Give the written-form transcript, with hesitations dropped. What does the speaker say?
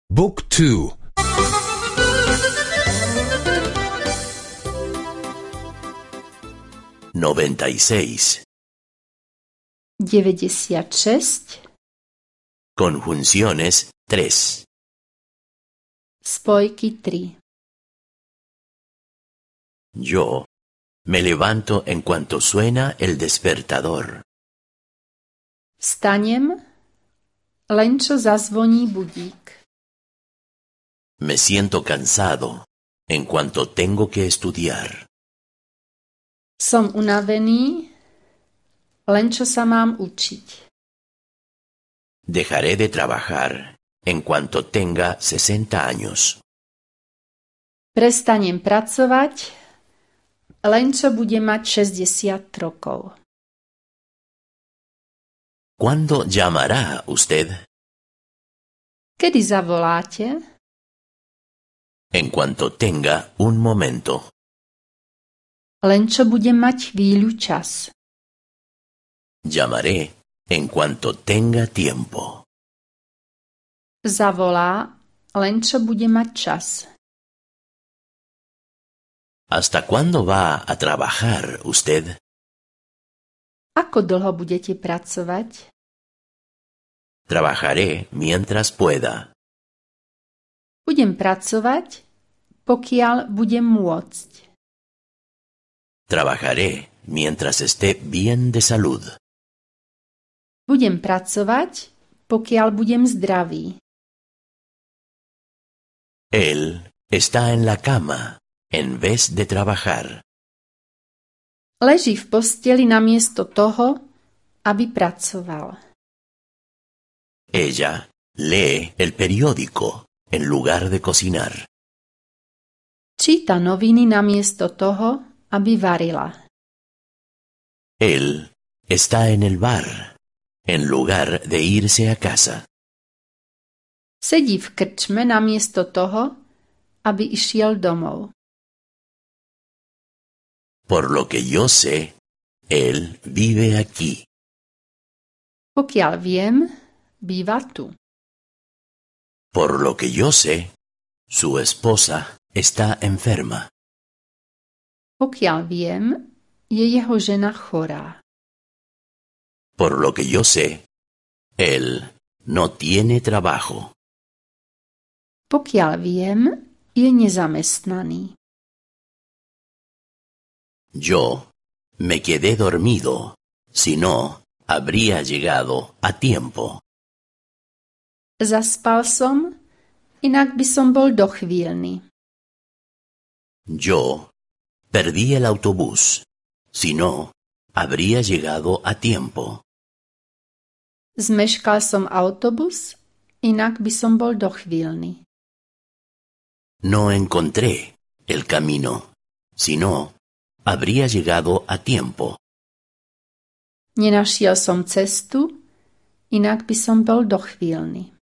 Book 2. 96. 96. Conjunciones 3. Spojky 3. Yo me levanto en cuanto suena el despertador. Vstanem, len čo zazvoní budík. Me siento cansado en cuanto tengo que estudiar. Som unavený, len čo sa mám učiť. Dejaré de trabajar en cuanto tenga 60 años. Prestanem pracovať, len čo budem mať 60 rokov. ¿Cuándo llamará usted? Kedy zavoláte? En cuanto tenga un momento. Len čo budem mať chvíľu čas. Llamaré en cuanto tenga tiempo. Zavolá, len čo bude mať čas. ¿Hasta cuándo va a trabajar usted? Ako dlho budete pracovať? Trabajaré mientras pueda. Budem pracovať, pokiaľ budem môcť. Trabajaré mientras esté bien de salud. Budem pracovať, pokiaľ budem zdravý. Él está en la cama en vez de trabajar. Leží v posteli namiesto toho, aby pracoval. Ella lee el periódico en lugar de cocinar. Číta noviny namiesto toho, aby varila. Él está en el bar en lugar de irse a casa. Sedí v krčme namiesto toho, aby išiel domov. Por lo que yo sé, él vive aquí. Pokiaľ viem, býva tu. Por lo que yo sé, su esposa está enferma. Pokiaľ viem, je jeho žena chorá. Por lo que yo sé, él no tiene trabajo. Pokiaľ viem, je nezamestnaný. Yo me quedé dormido, si no, habría llegado a tiempo. Zaspal som, inak by som bol dochvíľny. Yo perdí el autobús, si no, habría llegado a tiempo. Zmeškal som autobus, inak by som bol dochvíľny. No encontré el camino, si no, habría llegado a tiempo. Nenašiel som cestu, inak by som bol dochvíľny.